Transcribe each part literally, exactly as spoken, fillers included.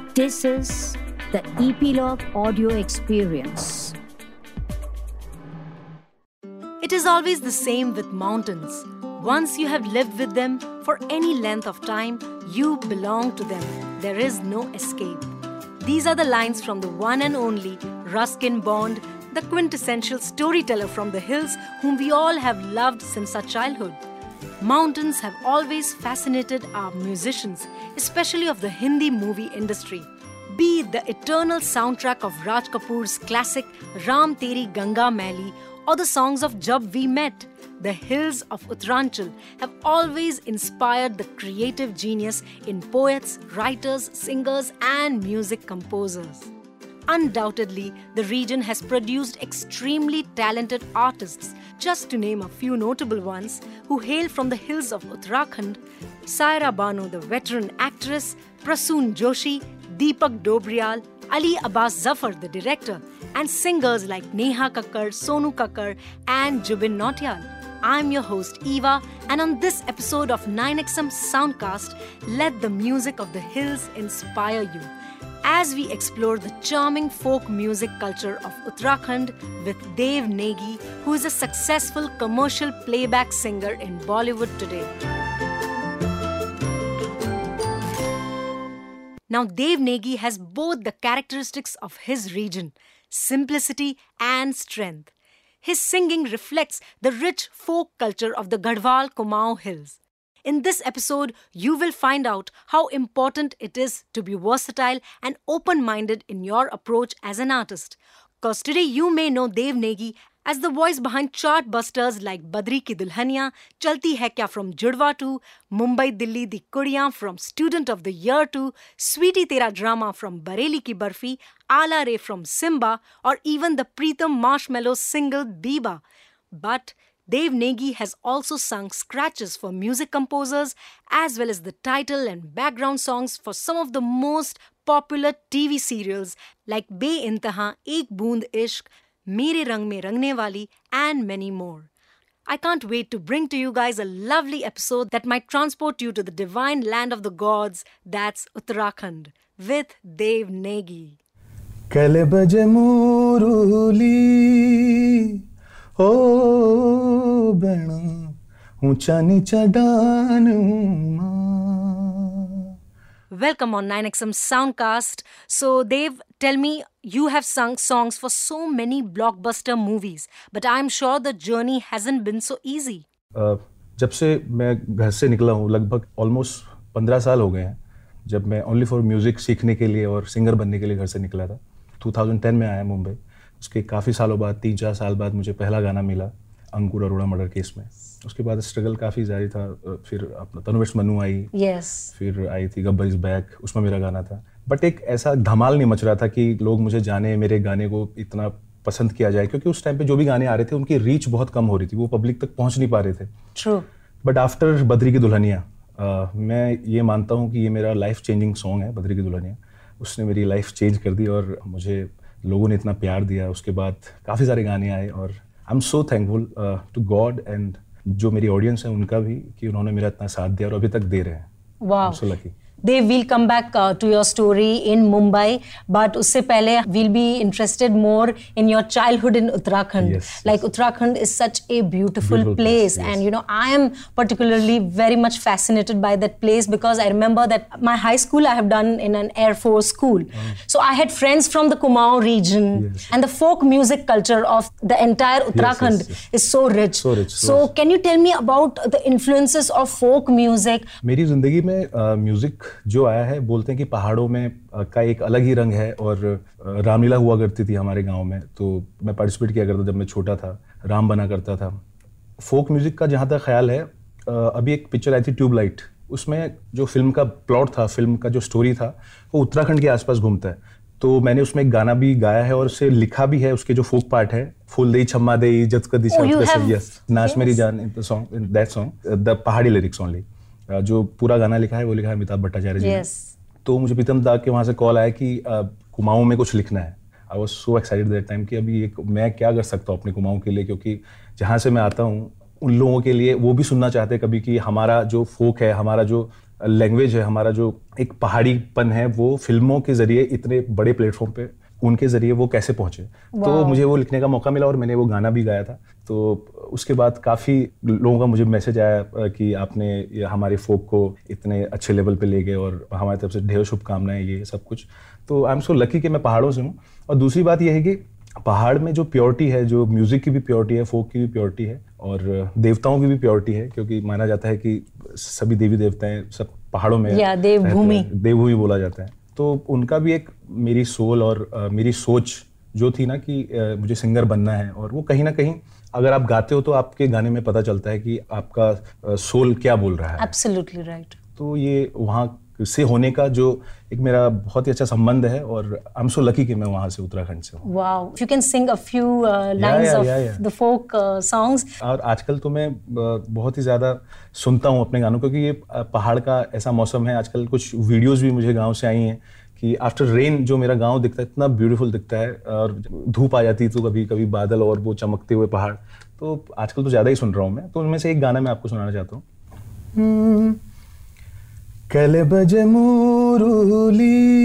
This is the Epilogue audio experience. It is always the same with mountains. Once you have lived with them for any length of time, you belong to them. There is no escape. These are the lines from the one and only Ruskin Bond, the quintessential storyteller from the hills whom we all have loved since our childhood. Mountains have always fascinated our musicians, especially of the Hindi movie industry. Be it the eternal soundtrack of Raj Kapoor's classic Ram Teri Ganga Maili or the songs of Jab We Met, the hills of Uttaranchal have always inspired the creative genius in poets, writers, singers and music composers. Undoubtedly, the region has produced extremely talented artists. Just to name a few notable ones who hail from the hills of Uttarakhand: Saira Bano, the veteran actress, Prasoon Joshi, Deepak Dobriyal, Ali Abbas Zafar, the director, and singers like Neha Kakkar, Sonu Kakkar, and Jubin Nautiyal. I'm your host Eva, and on this episode of nine X M Soundcast, let the music of the hills inspire you as we explore the charming folk music culture of Uttarakhand with Dev Negi, who is a successful commercial playback singer in Bollywood today. Now, Dev Negi has both the characteristics of his region, simplicity and strength. His singing reflects the rich folk culture of the Garhwal Kumaon Hills. In this episode, you will find out how important it is to be versatile and open-minded in your approach as an artist. Cause today you may know Dev Negi as the voice behind chart busters like Badri Ki Dulhaniya, Chalti Hai Kya from Judwa two, Mumbai Dilli Di Kudiyan from Student of the Year two, Sweetie Tera Drama from Bareli Ki Barfi, Ala Re from Simba, or even the Pritam Marshmallow single Biba. But Dev Negi has also sung scratches for music composers as well as the title and background songs for some of the most popular T V serials like Be-Intaha, Ek Boond Ishq, Mere Rang Mein Rangne Wali, and many more. I can't wait to bring to you guys a lovely episode that might transport you to the divine land of the gods, that's Uttarakhand, with Dev Negi. Kale baje muruli O bena uncha nicha danuma. Welcome on nine X M Soundcast. So Dev, tell me, you have sung songs for so many blockbuster movies, but I'm sure the journey hasn't been so easy. Uh, जब से मैं घर से निकला हूँ, लगभग almost पंद्रह साल हो गए हैं, जब मैं ओनली फॉर म्यूजिक सीखने के लिए और सिंगर बनने के लिए घर से निकला था. दो हज़ार दस में आया मुंबई. उसके काफ़ी सालों बाद, तीन चार साल बाद मुझे पहला गाना मिला अंकुर अरोड़ा मर्डर केस में. उसके बाद स्ट्रगल काफ़ी जारी था. फिर अपना तनुवेश मनु आई, yes. फिर आई थी गब्बर इज बैक, उसमें मेरा गाना था. बट एक ऐसा धमाल नहीं मच रहा था कि लोग मुझे जाने, मेरे गाने को इतना पसंद किया जाए, क्योंकि उस टाइम पे जो भी गाने आ रहे थे उनकी रीच बहुत कम हो रही थी, वो पब्लिक तक पहुंच नहीं पा रहे थे. True. बट आफ्टर बद्री की दुल्हनिया, मैं ये मानता हूँ कि ये मेरा लाइफ चेंजिंग सॉन्ग है. बद्री की दुल्हनिया उसने मेरी लाइफ चेंज कर दी और मुझे लोगों ने इतना प्यार दिया. उसके बाद काफ़ी सारे गाने आए और I am so thankful to God and जो मेरी ऑडियंस है उनका भी, कि उन्होंने मेरा इतना साथ दिया और अभी तक दे रहे हैं. Wow. I'm so lucky. Dev, we'll come back uh, to your story in Mumbai, but usse pehle we'll be interested more in your childhood in Uttarakhand. Yes, like yes. Uttarakhand is such a beautiful, beautiful place, place yes. and you know I am particularly very much fascinated by that place because I remember that my high school I have done in an Air Force school. Oh. So I had friends from the Kumaon region, yes. and the folk music culture of the entire Uttarakhand yes, yes, yes. is so rich. So rich. So, so can you tell me about the influences of folk music? मेरी जिंदगी में music uh, जो आया है, बोलते हैं कि पहाड़ों में का एक अलग ही रंग है. और रामलीला हुआ करती थी हमारे गांव में, तो मैं पार्टिसिपेट किया करता जब मैं छोटा था. राम बना करता था. फोक म्यूजिक का जहाँ तक ख्याल है, अभी एक पिक्चर आई थी ट्यूबलाइट, उसमें जो फिल्म का प्लॉट था, फिल्म का जो स्टोरी था, वो उत्तराखंड के आसपास घूमता है. तो मैंने उसमें एक गाना भी गाया है और उसे लिखा भी है. उसके जो फोक पार्ट है, फूल दे छम्मा दे जत का दिशा यस नाच मेरी जान, in the song, in that song, the पहाड़ी लिरिक्स ओनली. जो पूरा गाना लिखा है वो लिखा है अमिताभ भट्टाचार्य जी ने. तो मुझे प्रीतम दा के वहाँ से कॉल आया कि कुमाऊं में कुछ लिखना है. I was so excited that time कि अभी एक मैं क्या कर सकता हूँ अपने कुमाऊं के लिए, क्योंकि जहाँ से मैं आता हूँ उन लोगों के लिए वो भी सुनना चाहते हैं कभी कि हमारा जो फोक है, हमारा जो लैंग्वेज है, हमारा जो एक पहाड़ीपन है, वो फिल्मों के जरिए इतने बड़े प्लेटफॉर्म पे उनके जरिए वो कैसे पहुंचे। तो मुझे वो लिखने का मौका मिला और मैंने वो गाना भी गाया था। तो उसके बाद काफ़ी लोगों का मुझे मैसेज आया कि आपने हमारे फोक को इतने अच्छे लेवल पे ले गए और हमारी तरफ से ढेर शुभकामनाएं, ये सब कुछ। तो आई एम सो लकी कि मैं पहाड़ों से हूँ। और दूसरी बात यह है कि पहाड़ में जो प्योरिटी है, जो म्यूजिक की भी प्योरिटी है, फोक की भी प्योरिटी है और देवताओं की भी प्योरिटी है, क्योंकि माना जाता है कि सभी देवी देवताएं सब पहाड़ों में या देवभूमि देवभूमि बोला जाता है। तो उनका भी एक मेरी सोल और uh, मेरी सोच जो थी ना कि uh, मुझे सिंगर बनना है, और वो कहीं ना कहीं अगर आप गाते हो तो आपके गाने में पता चलता है कि आपका uh, सोल क्या बोल रहा है। Absolutely right. तो ये वहाँ से होने का जो एक मेरा बहुत ही अच्छा संबंध है और आई एम सो लकी कि मैं वहाँ से उत्तराखंड से हूँ। Wow, you can sing a few lines of the folk songs. और आजकल तो मैं बहुत ही ज़्यादा सुनता हूँ अपने गानों, क्योंकि ये पहाड़ का ऐसा मौसम है। आजकल कुछ वीडियोज़ भी मुझे गाँव से आई हैं कि आफ्टर रेन जो मेरा गांव दिखता है इतना ब्यूटीफुल दिखता है, और धूप आ जाती तो कभी कभी बादल और वो चमकते हुए पहाड़। तो आजकल तो ज़्यादा ही सुन रहा हूँ मैं। तो उनमें से एक गाना मैं आपको सुनाना चाहता हूँ। कल बजे मुरुली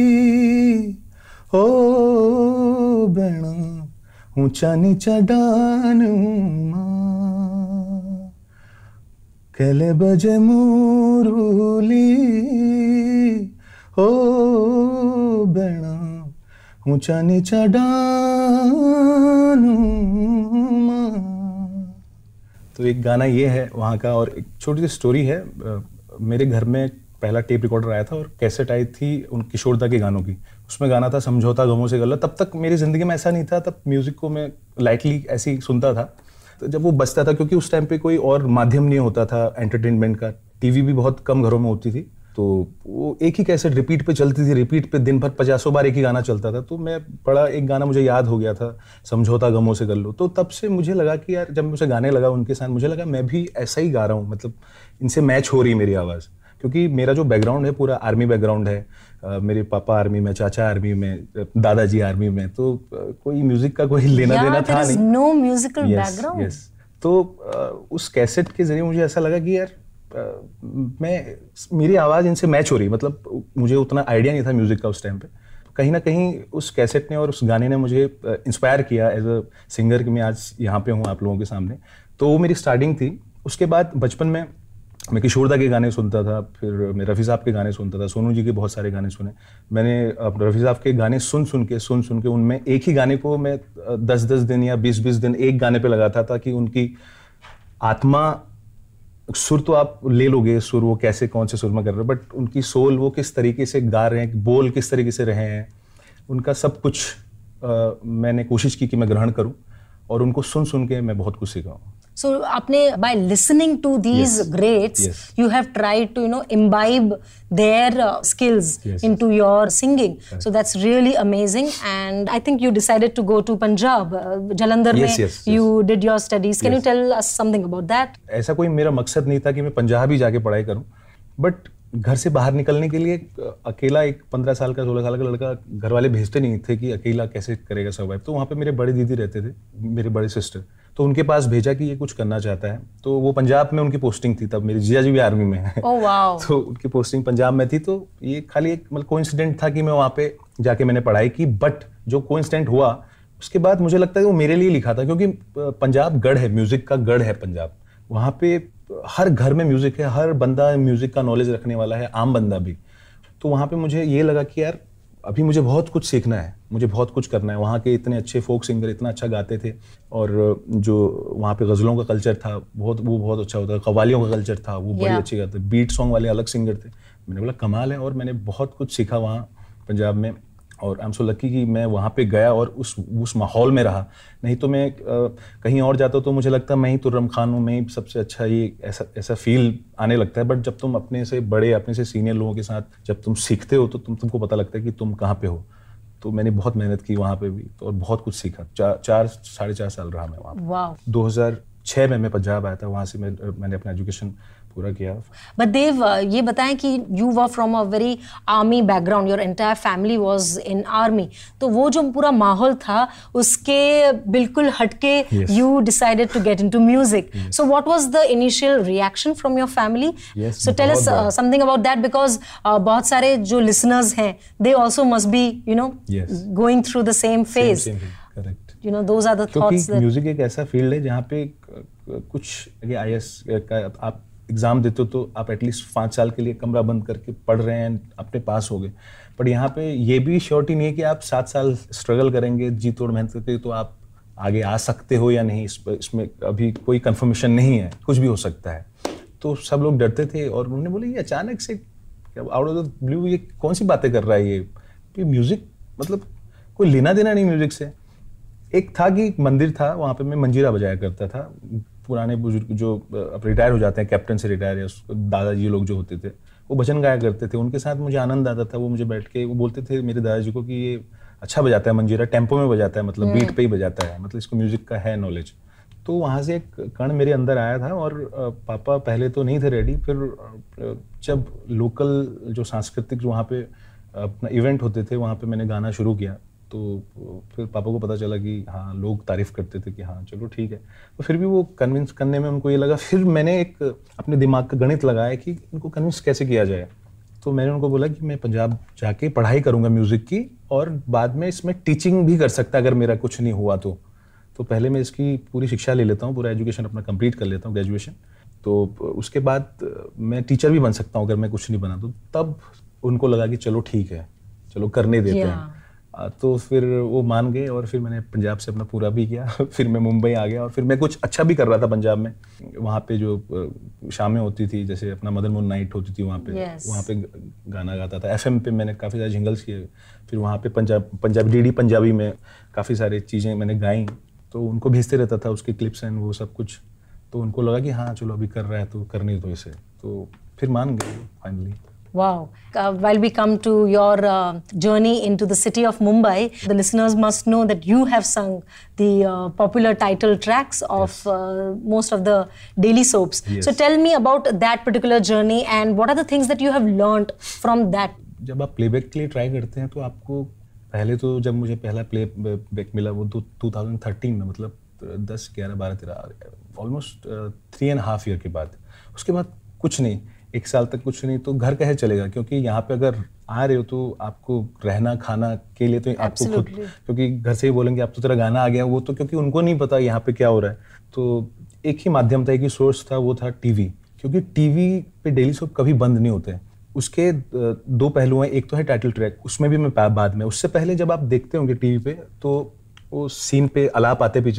ओ बना ऊंचा नीचा डानुमा, कल बजे मुरुली ओ बना ऊंचा नीचा डानुमा। तो एक गाना ये है वहाँ का। और एक छोटी सी स्टोरी है, मेरे घर में पहला टेप रिकॉर्डर आया था और कैसेट आई थी उन किशोरदा के गानों की। उसमें गाना था समझौता गमों से गल्ला। तब तक मेरी ज़िंदगी में ऐसा नहीं था, तब म्यूज़िक को मैं लाइटली ऐसे ही सुनता था। तो जब वो बजता था, क्योंकि उस टाइम पे कोई और माध्यम नहीं होता था एंटरटेनमेंट का, टीवी भी बहुत कम घरों में होती थी, तो वो एक ही कैसेट रिपीट पे चलती थी, रिपीट पे दिन भर पचासों बार एक ही गाना चलता था। तो मैं बड़ा एक गाना मुझे याद हो गया था, समझौता गमों से गल्लो। तो तब से मुझे लगा कि यार, जब मैं उसे गाने लगा उनके साथ, मुझे लगा मैं भी ऐसा ही गा रहा हूँ, मतलब इनसे मैच हो रही मेरी आवाज़। क्योंकि मेरा जो बैकग्राउंड है पूरा आर्मी बैकग्राउंड है। uh, मेरे पापा आर्मी में, चाचा आर्मी में, दादाजी आर्मी में। तो uh, कोई म्यूजिक का कोई लेना देना था नहीं। No musical background. यस। तो uh, उस कैसेट के जरिए मुझे ऐसा लगा कि यार uh, मैं मेरी आवाज़ इनसे मैच हो रही। मतलब मुझे उतना आइडिया नहीं था म्यूजिक का उस टाइम पे। कहीं ना कहीं उस कैसेट ने और उस गाने ने मुझे इंस्पायर uh, किया एज अ सिंगर कि मैं आज यहाँ पे हूँ आप लोगों के सामने। तो वो मेरी स्टार्टिंग थी। उसके बाद बचपन में मैं किशोरदा के गाने सुनता था, फिर मैं रफ़ी साहब के गाने सुनता था, सोनू जी के बहुत सारे गाने सुने मैंने। रफ़ी साहब के गाने सुन सुन के सुन सुन के उनमें एक ही गाने को मैं दस दस दिन या बीस बीस दिन एक गाने पे लगाता था कि उनकी आत्मा, सुर तो आप ले लोगे, सुर वो कैसे कौन से सुर में कर रहे हैं, बट उनकी सोल वो किस तरीके से गा रहे हैं, बोल किस तरीके से रहे हैं, उनका सब कुछ आ, मैंने कोशिश की कि मैं ग्रहण करूं, और उनको सुन सुन के मैं बहुत कुछ सीखा हूँ। So, आपने by listening to these yes. greats, yes. you have tried to, you know, imbibe their uh, skills yes. into your singing. Right. So that's really amazing. And I think you decided to go to Punjab, uh, Jalandhar yes, में yes, you yes. did your studies. Can yes. you tell us something about that? ऐसा कोई मेरा मकसद नहीं था कि मैं पंजाब ही जाके पढ़ाई करूं, बट घर से बाहर निकलने के लिए अकेला एक पंद्रह साल का सोलह साल का लड़का घर वाले भेजते नहीं थे कि अकेला कैसे करेगा सर्वाइव। तो वहाँ पे मेरे बड़े दीदी रहते थे, मेरे बड़े सिस्टर, तो उनके पास भेजा कि ये कुछ करना चाहता है। तो वो पंजाब में उनकी पोस्टिंग थी, तब मेरे जीजा जी भी आर्मी में है। oh, wow. तो उनकी पोस्टिंग पंजाब में थी। तो ये खाली एक मतलब कोइंसिडेंट था कि मैं वहाँ पे जाके मैंने पढ़ाई की। बट जो कोइंसिडेंट हुआ उसके बाद मुझे लगता है वो मेरे लिए लिखा था, क्योंकि पंजाब गढ़ है, म्यूजिक का गढ़ है पंजाब। वहाँ पे हर घर में म्यूजिक है, हर बंदा म्यूजिक का नॉलेज रखने वाला है, आम बंदा भी। तो वहाँ पे मुझे ये लगा कि यार अभी मुझे बहुत कुछ सीखना है, मुझे बहुत कुछ करना है। वहाँ के इतने अच्छे फोक सिंगर इतना अच्छा गाते थे, और जो वहाँ पे गज़लों का कल्चर था बहुत वो बहुत अच्छा होता था, कव्वालियों का कल्चर था वो बड़ी अच्छी गाते, बीट सॉन्ग वाले अलग सिंगर थे। मैंने बोला कमाल है, और मैंने बहुत कुछ सीखा वहाँ पंजाब में। और आई एम सो लकी कि मैं वहाँ पे गया और उस उस माहौल में रहा। नहीं तो मैं आ, कहीं और जाता तो मुझे लगता मैं ही तुर्रम खान हूँ, मैं ही सबसे अच्छा, ये ऐसा ऐसा फील आने लगता है। बट जब तुम अपने से बड़े, अपने से सीनियर लोगों के साथ जब तुम सीखते हो तो तुम तुमको पता लगता है कि तुम कहाँ पे हो। तो मैंने बहुत मेहनत की वहाँ पे भी, तो और बहुत कुछ सीखा। चार चार साढ़े चार साल रहा मैं वहाँ। wow. दो हज़ार छः में मैं पंजाब आया था। वहाँ से मैं मैंने अपना एजुकेशन पूरा किया। बट देव, ये बताएं कि you were from a very army background, your entire family was in army, तो वो जो पूरा माहौल था उसके बिल्कुल हटके you decided to get into music. So what was the initial reaction from your family? So tell us something about that, because बहुत सारे जो लिसनर्स हैं they also must be you know going through the same phase. Correct, you know those are the thoughts. क्योंकि music एक ऐसा field है जहाँ पे कुछ आई ए एस का आप एग्जाम देते हो तो आप एटलीस्ट पाँच साल के लिए कमरा बंद करके पढ़ रहे हैं, अपने पास हो गए। पर यहाँ पे ये भी श्योरिटी नहीं है कि आप सात साल स्ट्रगल करेंगे, जी तोड़ मेहनत करके तो आप आगे आ सकते हो या नहीं। इस, इसमें अभी कोई कंफर्मेशन नहीं है, कुछ भी हो सकता है। तो सब लोग डरते थे और उन्होंने बोले ये अचानक से आउट ऑफ द ब्लू ये कौन सी बातें कर रहा है ये, म्यूजिक मतलब कोई लेना देना नहीं म्यूजिक से। एक था कि मंदिर था, वहाँ पे मैं मंजीरा बजाया करता था। पुराने बुजुर्ग जो अब रिटायर हो जाते हैं, कैप्टन से रिटायर या दादाजी लोग जो होते थे वो भजन गाया करते थे, उनके साथ मुझे आनंद आता था। वो मुझे बैठ के वो बोलते थे मेरे दादाजी को कि ये अच्छा बजाता है मंजीरा, टेम्पो में बजाता है, मतलब बीट पे ही बजाता है, मतलब इसको म्यूजिक का है नॉलेज। तो वहाँ से एक कण मेरे अंदर आया था और पापा पहले तो नहीं थे रेडी, फिर जब लोकल जो सांस्कृतिक जो वहाँ पे अपना इवेंट होते थे वहाँ पे मैंने गाना शुरू किया तो फिर पापा को पता चला कि हाँ लोग तारीफ करते थे कि हाँ चलो ठीक है। तो फिर भी वो कन्विंस करने में उनको ये लगा, फिर मैंने एक अपने दिमाग का गणित लगाया कि इनको कन्विंस कैसे किया जाए। तो मैंने उनको बोला कि मैं पंजाब जाके पढ़ाई करूँगा म्यूज़िक की और बाद में इसमें टीचिंग भी कर सकता अगर मेरा कुछ नहीं हुआ तो तो पहले मैं इसकी पूरी शिक्षा ले लेता हूँ, पूरा एजुकेशन अपना कंप्लीट कर लेता हूँ, ग्रेजुएशन। तो उसके बाद मैं टीचर भी बन सकता हूँ अगर मैं कुछ नहीं बना तो। तब उनको लगा कि चलो ठीक है, चलो करने देते yeah. हैं। तो फिर वो मान गए और फिर मैंने पंजाब से अपना पूरा भी किया। फिर मैं मुंबई आ गया और फिर मैं कुछ अच्छा भी कर रहा था पंजाब में। वहाँ पे जो शामें होती थी, जैसे अपना मदन मोहन नाइट होती थी वहाँ पे yes. वहाँ पे गाना गाता था। एफएम पे मैंने काफ़ी सारे जिंगल्स किए। फिर वहाँ पे पंजाब पंजाबी डीडी पंजाबी में काफ़ी सारी चीज़ें मैंने गाई, तो उनको भेजते रहता था उसके क्लिप्स एंड वो सब कुछ। तो उनको लगा कि हाँ चलो अभी कर रहा है तो करने दो इसे, तो फिर मान गए finally. Wow. Uh, while we come to your uh, journey into the city of Mumbai, the listeners must know that you have sung the uh, popular title tracks of yes. uh, most of the daily soaps. Yes. So tell me about that particular journey and what are the things that you have learned from that? जब आप playback के लिए try करते हैं तो आपको पहले तो जब मुझे पहला प्ले बैक मिला वो दो हज़ार तेरह में, मतलब दस ग्यारह बारह तेरह almost three and half year के बाद। उसके बाद कुछ नहीं, एक साल तक कुछ नहीं, तो घर कैसे चलेगा? क्योंकि यहाँ पे अगर आ रहे हो तो आपको रहना खाना के लिए तो आपको खुद, क्योंकि घर से ही बोलेंगे आप तो तेरा गाना आ गया, वो तो क्योंकि उनको नहीं पता यहाँ पे क्या हो रहा है। तो एक ही माध्यम था, एक ही सोर्स था, वो था टीवी। क्योंकि टीवी पे डेली सोप कभी बंद नहीं होते। उसके दो पहलू हैं, एक तो है टाइटल ट्रैक, उसमें भी मैं बाद में, उससे पहले जब आप देखते होंगे टीवी पे तो वो सीन पे अलाप आते पीछे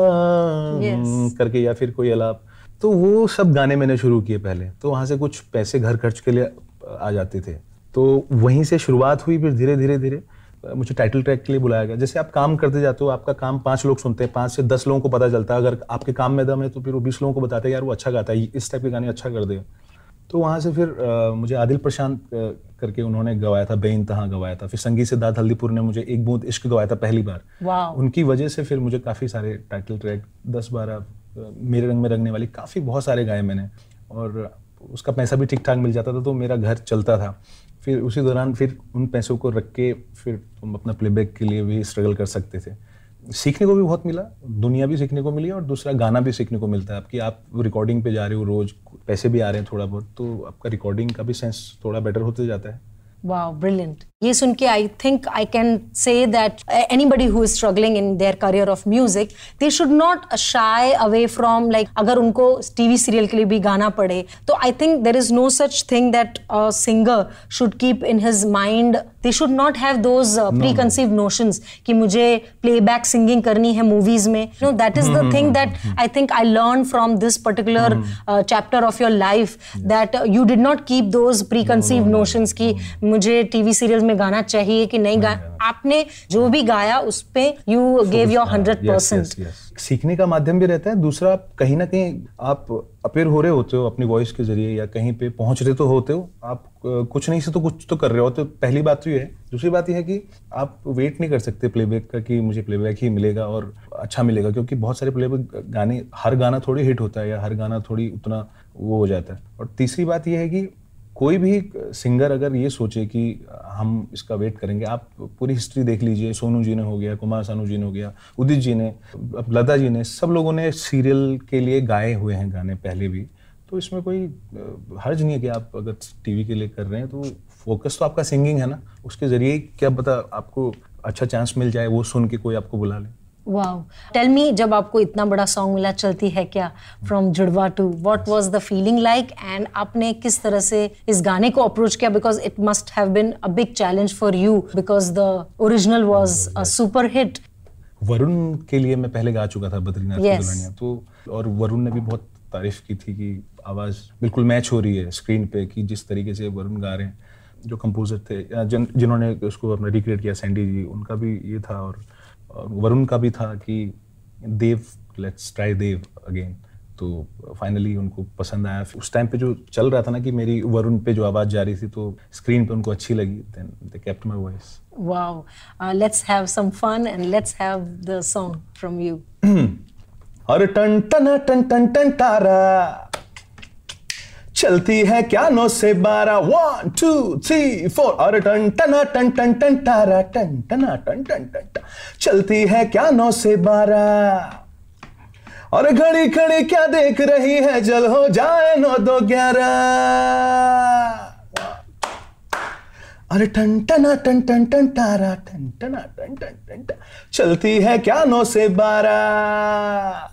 yes. करके या फिर कोई अलाप, तो वो सब गाने मैंने शुरू किए पहले। तो वहाँ से कुछ पैसे घर खर्च के लिए आ जाते थे, तो वहीं से शुरुआत हुई। फिर धीरे धीरे धीरे मुझे टाइटल ट्रैक के लिए बुलाया गया। जैसे आप काम करते जाते हो, आपका काम पांच लोग सुनते हैं, पांच से दस लोगों को पता चलता है। अगर आपके काम में दम है तो फिर वो बीस लोगों को बताते हैं यार वो अच्छा गाता है, इस टाइप के गाने अच्छा कर दे। तो वहाँ से फिर आ, मुझे आदिल प्रशांत करके उन्होंने गवाया था, बेइंतहा गवाया था। फिर संगीत सिद्धार्थ हल्दीपुर ने मुझे एक बूंद इश्क गवाया था पहली बार। wow. उनकी वजह से फिर मुझे काफ़ी सारे टाइटल ट्रैक दस बारह, मेरे रंग में रंगने वाली, काफ़ी बहुत सारे गाए मैंने, और उसका पैसा भी ठीक ठाक मिल जाता था तो मेरा घर चलता था। फिर उसी दौरान फिर उन पैसों को रख के फिर तुम अपना प्लेबैक के लिए भी स्ट्रगल कर सकते थे। सीखने को भी बहुत मिला, दुनिया भी सीखने को मिली, और दूसरा गाना भी सीखने को मिलता है आपकी। आप रिकॉर्डिंग पे जा रहे हो, रोज पैसे भी आ रहे हैं थोड़ा बहुत, तो आपका रिकॉर्डिंग का भी सेंस थोड़ा बेटर होते जाता है। Wow, brilliant. ये सुन के I think I can say that anybody who is struggling in their career of music, they should not shy away from, like, अगर उनको टीवी सीरियल के लिए भी गाना पड़े तो I think there is no such thing that a singer should keep in his mind. They should not have those uh, no, preconceived no. notions कि मुझे playback singing करनी है movies में. You know, that is the thing that I think I learned from this particular uh, chapter of your life, yes. that uh, you did not keep those preconceived no, no, notions कि मुझे TV serials में में गाना चाहिए कि नहीं गाना, आपने जो भी गाया उस पे you gave your hundred percent. सीखने का माध्यम भी रहता है, दूसरा आप कहीं ना कहीं आप अपेयर हो रहे होते हो अपनी वॉइस के जरिए या कहीं पे पहुंच रहे तो होते हो, आप कुछ नहीं से तो कुछ तो कर रहे हो, तो पहली बात तो ये है। दूसरी बात ये है कि आप वेट नहीं कर सकते प्लेबैक का कि मुझे प्लेबैक ही मिलेगा और अच्छा मिलेगा, क्योंकि बहुत सारे प्लेबैक गाने, हर गाना थोड़ी हिट होता है या हर गाना थोड़ी उतना वो हो जाता है। और तीसरी बात ये है कि कोई भी सिंगर अगर ये सोचे कि हम इसका वेट करेंगे, आप पूरी हिस्ट्री देख लीजिए, सोनू जी ने हो गया, कुमार सानू जी ने हो गया, उदित जी ने, लता जी ने, सब लोगों ने सीरियल के लिए गाए हुए हैं गाने पहले भी, तो इसमें कोई हर्ज नहीं है कि आप अगर टीवी के लिए कर रहे हैं तो फोकस तो आपका सिंगिंग है ना, उसके जरिए क्या पता आपको अच्छा चांस मिल जाए, वो सुन के कोई आपको बुला ले। वाओ, टेल मी, जब आपको इतना बड़ा सॉन्ग मिला चलती है क्या, from Judwaa two, what was the feeling like, and आपने किस तरह से इस गाने को अप्रोच किया, because it must have been a big challenge for you because the original was a super hit. Varun के लिए मैं पहले गा चुका था बद्रीनाथ की दुल्हनिया, तो और वरुण ने भी बहुत तारीफ की थी कि आवाज बिल्कुल मैच हो रही है स्क्रीन पे, कि जिस तरीके से वरुण गा रहे हैं। जो कंपोजर थे जिन, जिन्होंने उसको अपना रिक्रिएट किया, सैंडी जी, उनका भी ये था, और और वरुण का भी था कि Dev, let's try Dev again. तो फाइनली उनको पसंद आया। उस टाइम पे जो चल रहा था ना कि मेरी वरुण पे जो आवाज जा रही थी, तो स्क्रीन पे उनको अच्छी लगी, then they kept my voice. Wow, let's have some fun and let's have the song from you. और टन टन टन टन टन तारा चलती है क्या नौ से बारह, वन टू थ्री फोर, और टन टना टन टन टन तारा, टन टना टन टन टन चलती है क्या नौ से बारह, और घड़ी घड़ी क्या देख रही है, जल हो जाए नौ दो ग्यारह, और टन टना टन टन टन तारा, टन टना टन टन टन चलती है क्या नौ से बारह।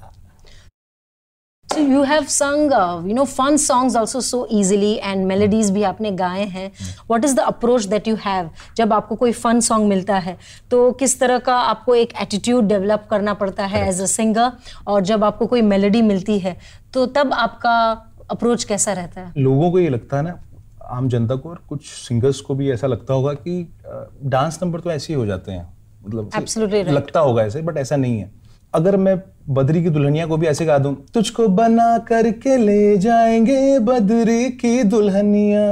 So you have sung, uh, you know, fun songs also so easily, and melodies भी आपने गाए हैं. What is the approach that you have? जब आपको कोई fun song मिलता है, तो किस तरह का आपको एक attitude develop करना पड़ता है as a singer, और जब आपको कोई melody मिलती है, तो तब आपका approach कैसा रहता है? लोगों को ये लगता है ना, आम जनता को और कुछ सिंगर्स को भी ऐसा लगता होगा कि डांस नंबर तो ऐसे ही हो जाते हैं, मतलब Absolutely right. लगता होगा ऐसे, बट ऐसा नहीं है। अगर मैं बद्री की दुल्हनिया को भी ऐसे गा दूं, तुझको बना करके ले जाएंगे बद्री की दुल्हनिया,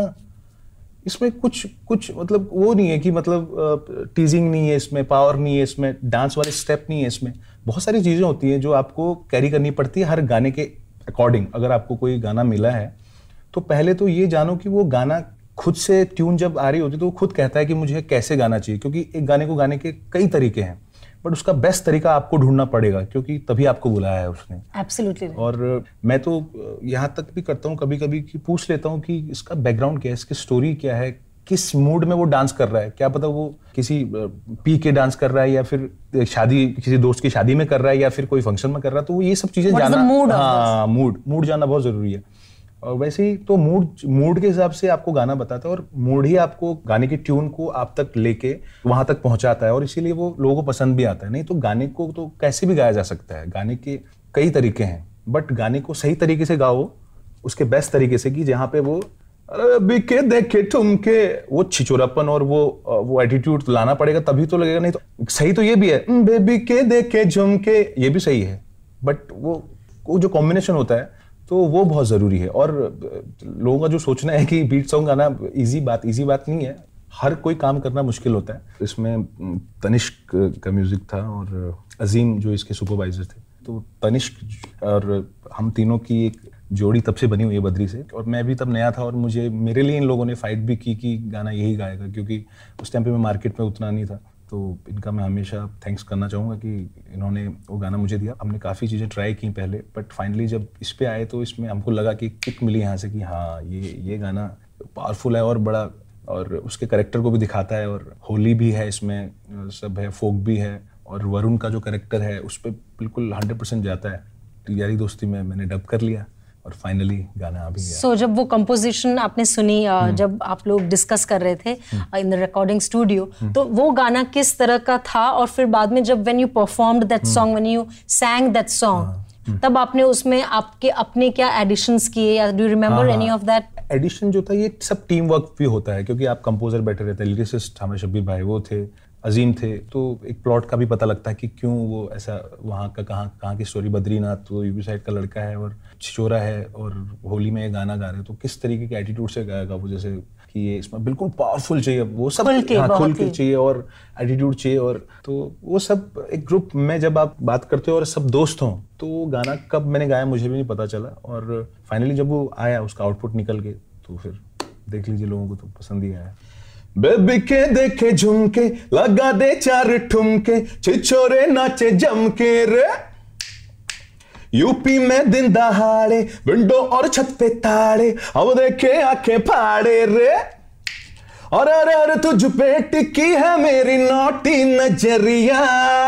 इसमें कुछ कुछ मतलब वो नहीं है कि मतलब टीजिंग नहीं है इसमें, पावर नहीं है इसमें, डांस वाले स्टेप नहीं है इसमें। बहुत सारी चीजें होती हैं जो आपको कैरी करनी पड़ती है हर गाने के अकॉर्डिंग। अगर आपको कोई गाना मिला है तो पहले तो ये जानो कि वो गाना खुद से ट्यून जब आ रही होती है तो वो खुद कहता है कि मुझे कैसे गाना चाहिए, क्योंकि एक गाने को गाने के कई तरीके हैं, बट उसका बेस्ट तरीका आपको ढूंढना पड़ेगा, क्योंकि तभी आपको बुलाया है उसने। Absolutely. और मैं तो यहाँ तक भी करता हूँ कभी कभी कि पूछ लेता हूँ कि इसका बैकग्राउंड क्या है, इसकी स्टोरी क्या है, किस मूड में वो डांस कर रहा है। क्या पता वो किसी पी के डांस कर रहा है या फिर शादी, किसी दोस्त की शादी में कर रहा है या फिर कोई फंक्शन में कर रहा है, तो वो ये सब चीजें जाना, हाँ मूड मूड जानना बहुत जरूरी है। और वैसे ही तो मूड मूड के हिसाब से आपको गाना बताता है, और मूड ही आपको गाने की ट्यून को आप तक लेके वहां तक पहुंचाता है, और इसीलिए वो लोगों को पसंद भी आता है। नहीं तो गाने को तो कैसे भी गाया जा सकता है, गाने के कई तरीके हैं, बट गाने को सही तरीके से गाओ, उसके बेस्ट तरीके से, कि जहाँ पे वो अरे बिके देखे ठुमके, वो छिचोरापन और वो वो एटीट्यूड लाना पड़ेगा, तभी तो लगेगा। नहीं तो सही तो ये भी है, बेबी के देखे झुमके, ये भी सही है, बट वो वो जो कॉम्बिनेशन होता है तो वो बहुत ज़रूरी है। और लोगों का जो सोचना है कि बीट सॉन्ग गाना इजी बात इजी बात नहीं है, हर कोई काम करना मुश्किल होता है। इसमें तनिष्क का म्यूज़िक था और अजीम जो इसके सुपरवाइजर थे, तो तनिष्क और हम तीनों की एक जोड़ी तब से बनी हुई है बद्री से, और मैं भी तब नया था, और मुझे मेरे लिए इन लोगों ने फाइट भी की कि गाना यही गाएगा, क्योंकि उस टाइम पे मैं मार्केट में उतना नहीं था। तो इनका मैं हमेशा थैंक्स करना चाहूँगा कि इन्होंने वो गाना मुझे दिया। हमने काफ़ी चीज़ें ट्राई की पहले, बट फाइनली जब इस पे आए तो इसमें हमको लगा कि किक मिली यहाँ से कि हाँ ये ये गाना पावरफुल है और बड़ा, और उसके कैरेक्टर को भी दिखाता है, और होली भी है इसमें, सब है, फोक भी है, और वरुण का जो कैरेक्टर है उस पर बिल्कुल हंड्रेड परसेंट जाता है। यारी दोस्ती में मैंने डब कर लिया और फाइनली गाना अभी गया। सो जब वो कंपोजिशन आपने सुनी, जब आप लोग डिस्कस कर रहे थे इन द रिकॉर्डिंग स्टूडियो, तो वो गाना किस तरह का था, और फिर बाद में जब when you performed that song, when you sang that song, तब आपने उसमें आपके अपने क्या एडिशंस किए या do you remember any of that? Addition जो था ये सब टीम वर्क भी होता है, क्योंकि आप कंपोजर बैठे रहते हैं, लिरिसिस्ट हमारे शब्बीर भाई वो थे, अजीम थे, तो एक प्लॉट का भी पता लगता है कि क्यों वो ऐसा, वहाँ का कहाँ कहाँ की स्टोरी, बद्रीनाथ तो यूपी साइड का लड़का है और छिछोरा है और होली में ये गाना गा रहे हैं, तो किस तरीके के एटीट्यूड से गाएगा वो, जैसे कि ये इसमें बिल्कुल पावरफुल चाहिए, वो सब खुल के, खुल के चाहिए और एटीट्यूड चाहिए, और तो वो सब एक ग्रुप में जब आप बात करते हो और सब दोस्त हों, तो वो गाना कब मैंने गाया मुझे भी नहीं पता चला, और फाइनली जब वो आया उसका आउटपुट निकल के, तो फिर देख लीजिए लोगों को तो पसंद ही आया। बेबी के देखे झुमके, लगा दे चार ठुमके, छिछोरे नाचे जम के रे, यूपी में दिन दहाड़े, विंडो और छत पे ताड़े, अब देखे आंखें फाड़े रे, और अरे अरे तुझ पे टिकी है मेरी नौटी नजरिया,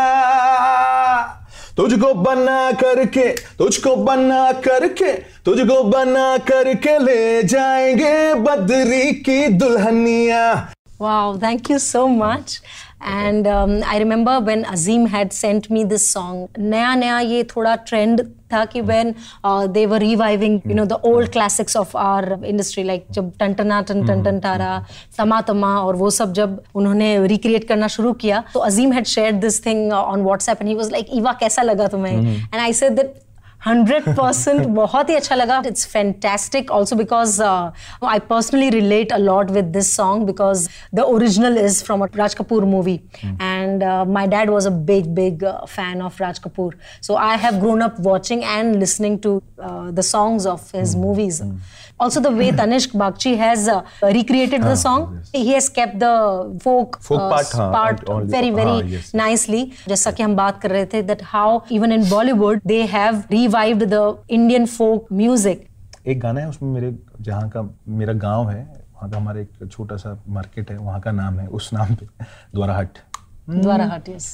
तुझको बना करके, तुझको बना करके, तुझको बना करके ले जाएंगे बद्री की Dulhania. Wow, thank you so much. And um, I remember when Azim had sent me this song. नया नया ये थोड़ा trend था कि when uh, they were reviving, you know, the old classics of our industry, like जब टन-टना टन टन टन तारा, तमा तमा और वो सब जब उन्होंने recreate करना शुरू किया, तो Azim had shared this thing on WhatsApp and he was like, Eva कैसा लगा तुम्हें? And I said that hundred percent बहुत ही अच्छा लगा. It's fantastic also because uh, I personally relate a lot with this song because the original is from a Raj Kapoor movie mm. and uh, my dad was a big big uh, fan of Raj Kapoor, so I have grown up watching and listening to uh, the songs of his mm. movies. Mm. Also the way Tanishq Bagchi has uh, recreated ah, the song, yes. He has kept the folk, folk uh, part, part हाँ, very very हाँ, yes. nicely. जैसा कि हम बात कर रहे थे that how even in Bollywood they have revived the Indian folk music. एक गाना है उसमें मेरे जहाँ का मेरा गांव है, वहाँ का हमारा एक छोटा सा मार्केट है, वहाँ का नाम है उस नाम पे द्वाराहाट. द्वाराहाट, yes.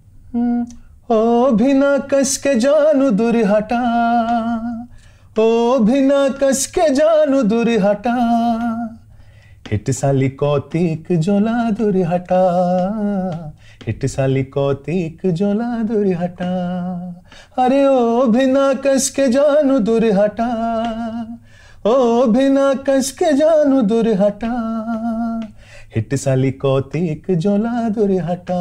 ओ बिना कस के जानू दूर हटा, ओ बिना कस के जानू दूर हटा, हिट साली कौतिक जोला दूर हटा, हिट साली कौतिक जोला दूर हटा, अरे ओ बिना कस के जानू दूर हटा, ओ बिना कस के जानू दूर हटा, हिट साली कौतिक जोला दूर हटा,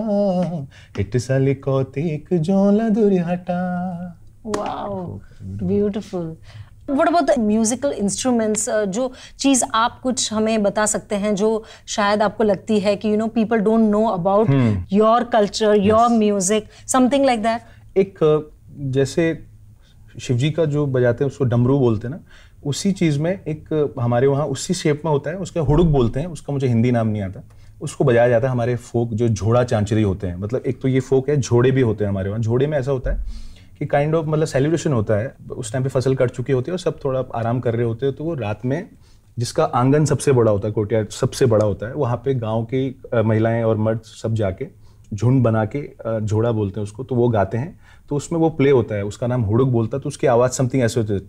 हिट साली कौतिक जोला दूर हटा. Wow, beautiful. What about the musical instruments? uh, जो चीज़ आप कुछ हमें बता सकते हैं जो शायद आपको लगती है कि you know people don't know about hmm. your culture, your yes. music, something like that? एक जैसे शिवजी का जो बजाते हैं उसको डमरू बोलते हैं ना, उसी चीज़ में एक हमारे वहाँ उसी शेप में होता है, उसका हुड़ुक बोलते हैं, उसका मुझे हिंदी नाम नहीं आता, उसको बजाया जाता है. हमारे फोक जो झोड़ा चांचरी होते हैं, मतलब एक तो ये फोक है, झोड़े भी होते हैं हमारे वहाँ. झोड़े में ऐसा होता है कि काइंड ऑफ मतलब सेलिब्रेशन होता है, उस टाइम पे फसल कट चुकी होती है और सब थोड़ा आराम कर रहे होते हैं, तो वो रात में जिसका आंगन सबसे बड़ा होता है, कोर्टयार्ड सबसे बड़ा होता है, वहाँ पे गांव की महिलाएं और मर्द सब जाके झुंड बना के झोड़ा बोलते हैं उसको, तो वो गाते हैं, तो उसमें वो प्ले होता है, उसका नाम हुड़ुक बोलता है, तो उसकी आवाज़ समथिंग ऐसे होती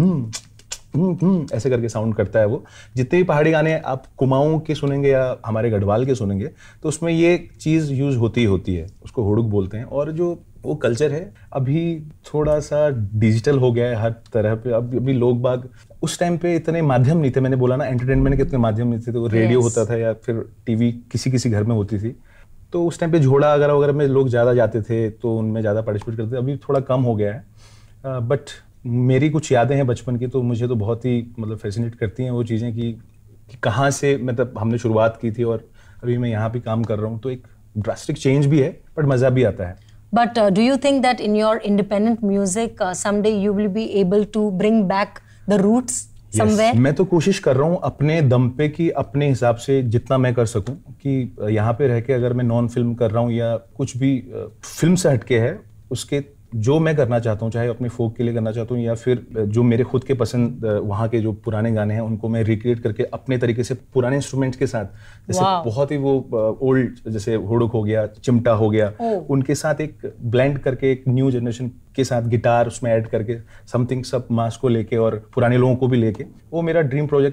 है, ऐसे करके साउंड करता है वो. जितने भी पहाड़ी गाने आप कुमाऊं के सुनेंगे या हमारे गढ़वाल के सुनेंगे, तो उसमें ये चीज़ यूज होती ही होती है, उसको हुड़ुक बोलते हैं. और जो वो कल्चर है अभी थोड़ा सा डिजिटल हो गया है हर तरह पे. अब अभी लोग बाग, उस टाइम पे इतने माध्यम नहीं थे, मैंने बोला ना एंटरटेनमेंट के इतने माध्यम नहीं थे, तो रेडियो yes. होता था या फिर टीवी किसी किसी घर में होती थी, तो उस टाइम पे झोड़ा वगैरह वगैरह में लोग ज़्यादा जाते थे, तो उनमें ज़्यादा पार्टिसिपेट करते थे. अभी थोड़ा कम हो गया है, बट मेरी कुछ यादें हैं बचपन की, तो मुझे तो बहुत ही मतलब फैसिनेट करती हैं वो चीज़ें कि, कि कहाँ से मतलब हमने शुरुआत की थी और अभी मैं यहाँ पे काम कर रहा हूँ, तो एक ड्रास्टिक चेंज भी है, बट मज़ा भी आता है. But uh, do you think that in your independent music uh, someday you will be able to bring back the roots somewhere? Yes, मैं तो कोशिश कर रहा हूँ अपने दम पे कि अपने हिसाब से जितना मैं कर सकूँ, कि यहाँ पे रह के अगर मैं नॉन फिल्म कर रहा हूँ या कुछ भी फिल्म से हटके है, उसके जो मैं करना चाहता हूँ, चाहे अपने फोक के लिए करना चाहता हूँ या फिर जो मेरे खुद के पसंद वहाँ के जो पुराने गाने हैं उनको मैं रिक्रिएट करके अपने तरीके से पुराने इंस्ट्रूमेंट्स के साथ, जैसे बहुत ही वो ओल्ड जैसे हुड़ुक हो गया, चिमटा हो गया, उनके साथ एक ब्लेंड करके एक न्यू जनरेशन के साथ गिटार उसमें ऐड करके समथिंग सब मास को लेके और पुराने लोगों को भी लेके, वो मेरा ड्रीम प्रोजेक्ट है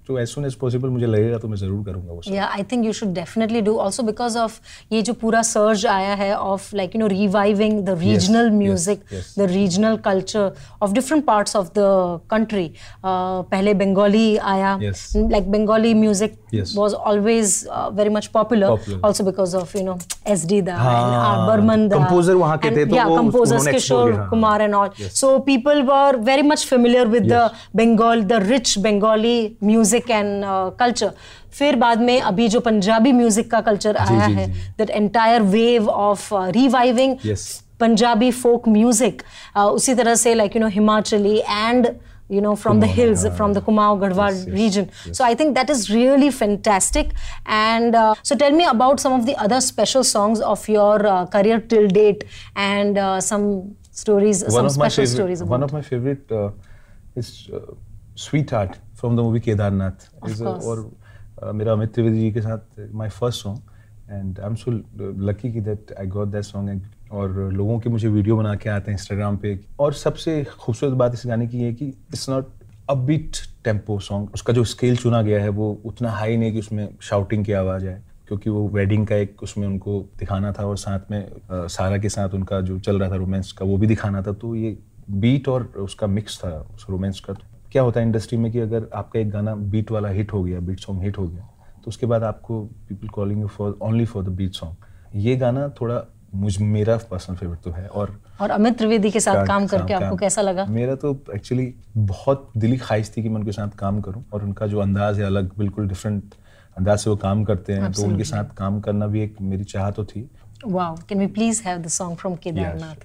तो as soon as possible मुझे लगेगा तो मैं ज़रूर करूँगा वो सब। Yeah, I think you should definitely do also because of ये जो पूरा surge आया है of like you know reviving the regional Yes, music, yes, yes. the regional culture of different parts of the country. Uh, पहले Bengali आया, Yes. like Bengali music Yes. was always uh, very much popular, Popular. also because of you know S D Da हाँ, and R. Burman Da. composer वहाँ के and, थे तो yeah, वो composers उन्होंने explore Kishore किया, हाँ, Kumar and all. Yes. So people were very much familiar with Yes. the Bengal, the rich Bengali music and uh, culture. फिर बाद में अभी जो पंजाबी म्यूजिक का कल्चर आया जी, है, जी. that entire wave of uh, reviving Yes. Punjabi folk music, uh, उसी तरह से like you know Himachali and you know from the Kumaon, hills, uh, from the Kumaon Garhwal yes, yes, region. yes. So I think that is really fantastic. And uh, so tell me about some of the other special songs of your uh, career till date and uh, some stories, One some of my special favorite, stories about one of my favorite uh, is uh, Sweetheart from the movie Kedarnath. Of is, uh, course. और uh, मेरा अमित त्रिवेदी जी के साथ my first song and I'm so lucky that I got that song and और लोगों के मुझे video बना के आते हैं इंस्टाग्राम पे। और सबसे खूबसूरत बात इस गाने की है कि it's not upbeat tempo song, उसका जो स्केल चुना गया है वो उतना हाई नहीं कि उसमें शाउटिंग की आवाज़ आए, क्योंकि वो वेडिंग का एक उसमें उनको दिखाना था और साथ में आ, सारा के साथ उनका जो चल रहा था रोमांस का वो भी दिखाना था। तो ये बीट और उसका मिक्स था उस रोमांस का। तो क्या होता है इंडस्ट्री में कि अगर आपका एक गाना बीट वाला हिट हो गया, बीट सॉन्ग हिट हो गया, तो उसके बाद आपको people calling you for only for the beat song. ये गाना थोड़ा मुझ मेरा पर्सनल फेवरेट तो है। और और अमित त्रिवेदी के साथ का, काम करके काम, आपको कैसा लगा? मेरा तो एक्चुअली बहुत दिली ख्वाहिश थी कि मैं उनके साथ काम करूं और उनका जो अंदाज है अलग, बिल्कुल डिफरेंट अंदाज से वो काम करते हैं। तो उनके साथ काम करना भी एक मेरी चाह तो थी। Wow, can we please have the song from Kedarnath?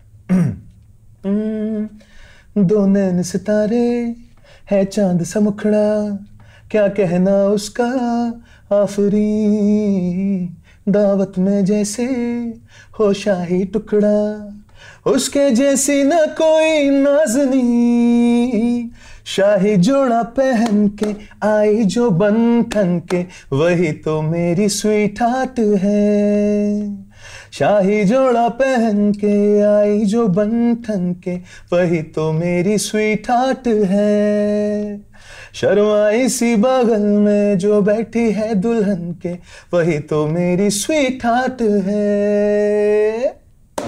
दो नैन सितारे है चांद सा मुखड़ा, क्या कहना उसका आफरी, दावत में जैसे हो शाही टुकड़ा, उसके जैसी न कोई नाज़नी, शाही जोड़ा पहन के आई जो बन ठन के, वही तो मेरी स्वीट हार्ट है। शाही जोड़ा पहन के आई जो बन ठन के, वही तो मेरी स्वीट हार्ट है। शर्माई सी बगल में जो बैठी है दुल्हन के, वही तो मेरी स्वीट हार्ट है।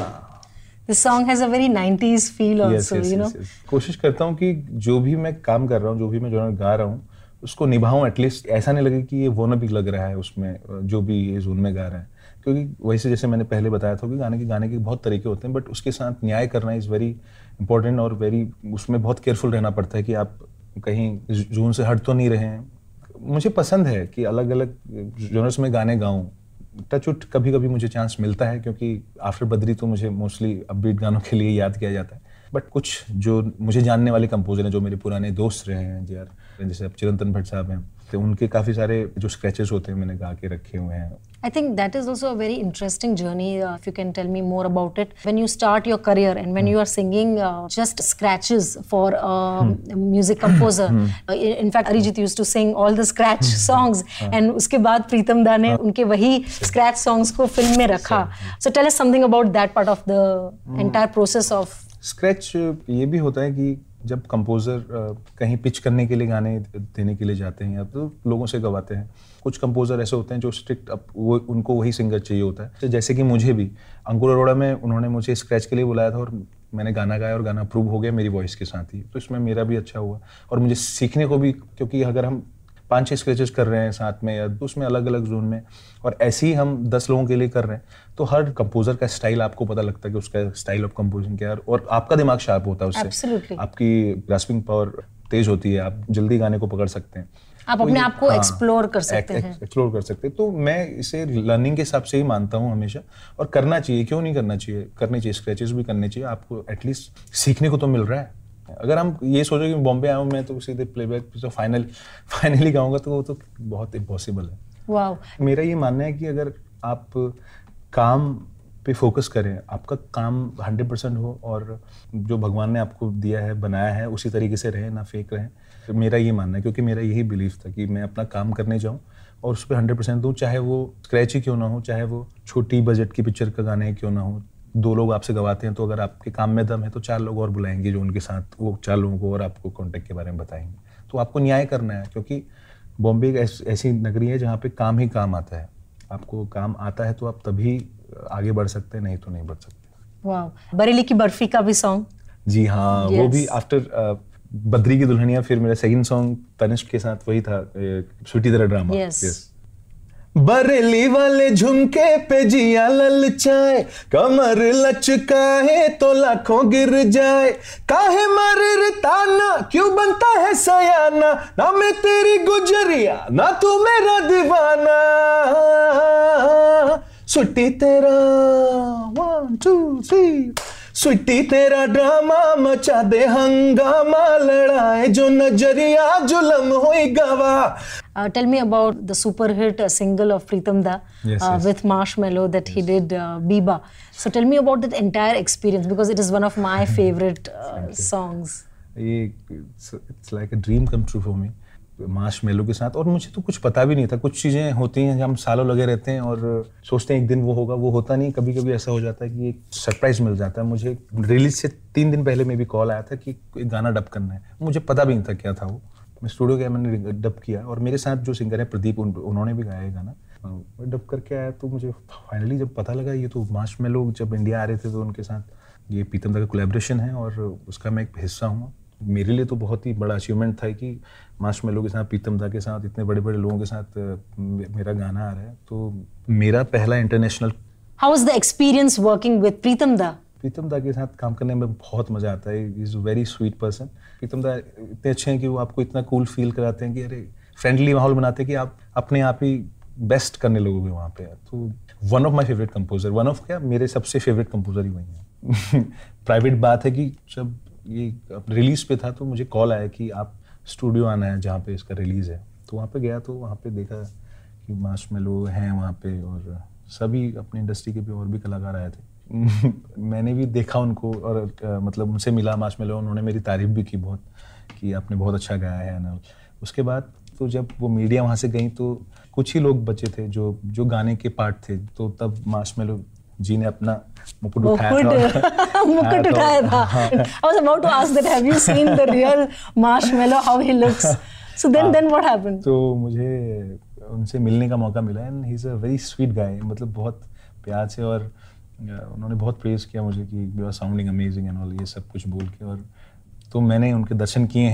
This song has a very nineties feel also, yes, yes, you know. yes, yes. कोशिश करता हूँ कि जो भी मैं काम कर रहा हूँ, जो भी मैं जो गा रहा हूँ, उसको निभाऊं एटलीस्ट, ऐसा नहीं लगे कि ये वो भी लग रहा है उसमें जो भी ये जोन में गा रहा है। क्योंकि वैसे जैसे मैंने पहले बताया था कि गाने के गाने के बहुत तरीके होते हैं, बट उसके साथ न्याय करना इज़ वेरी इंपॉर्टेंट और वेरी उसमें बहुत केयरफुल रहना पड़ता है कि आप कहीं जोन से हट तो नहीं रहे हैं। मुझे पसंद है कि अलग अलग जोनर्स में गाने गाऊं। टच उट कभी कभी मुझे चांस मिलता है, क्योंकि आफ्टर बद्री तो मुझे मोस्टली अपबीट गानों के लिए याद किया जाता है। बट कुछ जो मुझे जानने वाले कंपोजर हैं, जो मेरे पुराने दोस्त रहे हैं यार, जैसे अब चिरंतन भट्ट साहब हैं, तो उनके काफ़ी सारे जो स्क्रैचेस होते हैं मैंने गा के रखे हुए हैं। I think that is also a very interesting journey. Uh, if you can tell me more about it. When you start your career and when hmm. you are singing uh, just scratches for a hmm. music composer. Hmm. Uh, in fact, Arijit used to sing all the scratch songs, and उसके बाद प्रीतम दा ने उनके वही scratch songs को film में रखा. So tell us something about that part of the hmm. entire process of. Scratch ये भी होता है कि जब कंपोजर कहीं पिच करने के लिए गाने देने के लिए जाते हैं या तो लोगों से गवाते हैं। कुछ कंपोजर ऐसे होते हैं जो स्ट्रिक्ट अब वो उनको वही सिंगर चाहिए होता है। तो जैसे कि मुझे भी अंकुर अरोड़ा में उन्होंने मुझे स्क्रैच के लिए बुलाया था और मैंने गाना गाया और गाना अप्रूव हो गया मेरी वॉइस के साथ ही। तो इसमें मेरा भी अच्छा हुआ और मुझे सीखने को भी, क्योंकि अगर हम पाँच छः स्क्रैचेस कर रहे हैं साथ में या तो उसमें अलग अलग जोन में और ऐसे ही हम दस लोगों के लिए कर रहे हैं, तो हर कंपोजर का स्टाइल आपको पता लगता है कि उसका स्टाइल ऑफ कंपोजिंग क्या है और आपका दिमाग शार्प होता है उससे। Absolutely. आपकी ग्रास्पिंग पावर तेज होती है, आप जल्दी गाने को पकड़ सकते हैं, आप अपने आप को एक्सप्लोर कर सकते हैं एक्सप्लोर कर सकते हैं। तो मैं इसे लर्निंग के हिसाब से ही मानता हूँ हमेशा, और करना चाहिए, क्यों नहीं करना चाहिए, करनी चाहिए, स्क्रैचेस भी करने चाहिए। आपको एटलीस्ट सीखने को तो मिल रहा है। अगर हम ये सोचो कि बॉम्बे आया हूँ मैं तो सीधे प्लेबैक तो फाइनल फाइनली गाऊंगा तो वो तो बहुत इम्पॉसिबल है। वाओ। मेरा ये मानना है कि अगर आप काम पे फोकस करें, आपका काम हंड्रेड परसेंट हो और जो भगवान ने आपको दिया है बनाया है उसी तरीके से रहें, ना फेक रहें। तो मेरा ये मानना है, क्योंकि मेरा यही बिलीफ था कि मैं अपना काम करने जाऊँ और उस पर हंड्रेड परसेंट दूँ, चाहे वो स्क्रैच ही क्यों ना हो, चाहे वो छोटी बजट की पिक्चर का गाने क्यों ना हो। दो लोग आपसे गवाते हैं तो अगर आपके काम में दम है तो चार लोग और बुलाएंगे जो उनके साथ वो चार लोगों को और आपको कॉन्टेक्ट के बारे में बताएंगे। तो आपको न्याय करना है, क्योंकि बॉम्बे एक ऐस, ऐसी नगरी है जहाँ पे काम ही काम आता है। आपको काम आता है तो आप तभी आगे बढ़ सकते हैं, नहीं तो नहीं बढ़ सकते। वाह। बरेली की बर्फी का भी सॉन्ग? जी हाँ, yes. वो भी आफ्टर बद्री की दुल्हनिया, फिर मेरा सेकंड सॉन्ग तनिष्क के साथ वही था, स्वीटी तेरा ड्रामा। yes. yes. बरेली वाले झुमके पे जिया ललचाए, कमर लचकाए तो लाखों गिर जाए, काहे मर ताना क्यों बनता है सयाना, ना मैं तेरी गुजरिया ना तू मेरा दीवाना, सुट्टी तेरा वन टू थ्री, स्वीटी तेरा ड्रामा मचा दे हंगामा, लड़ाए जो नजरिया जुलम होई गवा। Uh, tell me about the super hit uh, single of Pritam Da yes, uh, yes. with Marshmello that yes. he did, uh, Biba. So tell me about that entire experience, because it is one of my favorite uh, songs. It's, it's like a dream come true for me. Marshmello के साथ, और मुझे तो कुछ पता भी नहीं था। कुछ चीज़ें होती हैं हम सालों लगे रहते हैं और सोचते हैं एक दिन वो होगा, वो होता नहीं। कभी कभी ऐसा हो जाता है कि एक सरप्राइज मिल जाता है। मुझे रिलीज से तीन दिन पहले में भी कॉल आया था कि एक गाना डब करना है, मुझे पता भी नहीं था क्या था वो। मैं स्टूडियो गया, मैंने डब किया, और मेरे साथ जो सिंगर है प्रदीप, उन, उन्होंने भी गाया है गाना। मैं डब करके आया तो मुझे फाइनली जब पता लगा ये तो मार्शमेलो जब इंडिया आ रहे थे तो उनके साथ ये प्रीतम दा का कोलैबोरेशन है और उसका मैं एक हिस्सा हूँ। मेरे लिए तो बहुत ही बड़ा अचीवमेंट था कि मार्शमेलो के साथ, प्रीतम दा के साथ, इतने बड़े बड़े लोगों के साथ मेरा गाना आ रहा है। तो मेरा पहला international. How was the experience working with Pritam da? Pritam दा के साथ काम करने में बहुत मजा आता है। He is a very sweet person. Pritam da इतने अच्छे हैं कि वो आपको इतना कूल फील कराते हैं कि अरे फ्रेंडली माहौल बनाते हैं कि आप अपने आप ही बेस्ट करने लगोगे वहाँ पे। तो one of my favourite composer, one of क्या मेरे सबसे फेवरेट कंपोजर ही वही हैं। प्राइवेट बात है कि जब ये रिलीज पे था तो मुझे कॉल आया कि आप स्टूडियो आना है जहाँ पे इसका रिलीज है। तो वहाँ पे गया तो वहाँ पे देखा कि मार्शमेलो हैं वहाँ पे और सभी अपनी इंडस्ट्री के भी और भी कलाकार आए थे। मैंने भी देखा उनको और आ, मतलब उनसे मिला मार्शमेलो, उन्होंने मेरी तारीफ भी की बहुत कि आपने बहुत अच्छा गाया है ना। उसके बाद तो जब वो मीडिया वहाँ से गई तो कुछ ही लोग बचे थे जो जो गाने के पार्ट थे। तो तब मार्शमेलो जी ने अपना मुकुट उठाया था। मुकुट उठाया था। I was about to ask that, have you seen the real Marshmello, how he looks? So then then what happened? तो मुझे उनसे मिलने का मौका मिला and he's a very sweet guy, मतलब बहुत प्यार से, और उन्होंने बहुत प्रेज किया मुझे कि you are sounding amazing and all, ये सब कुछ बोल के। और तो मैंने उनके दर्शन किए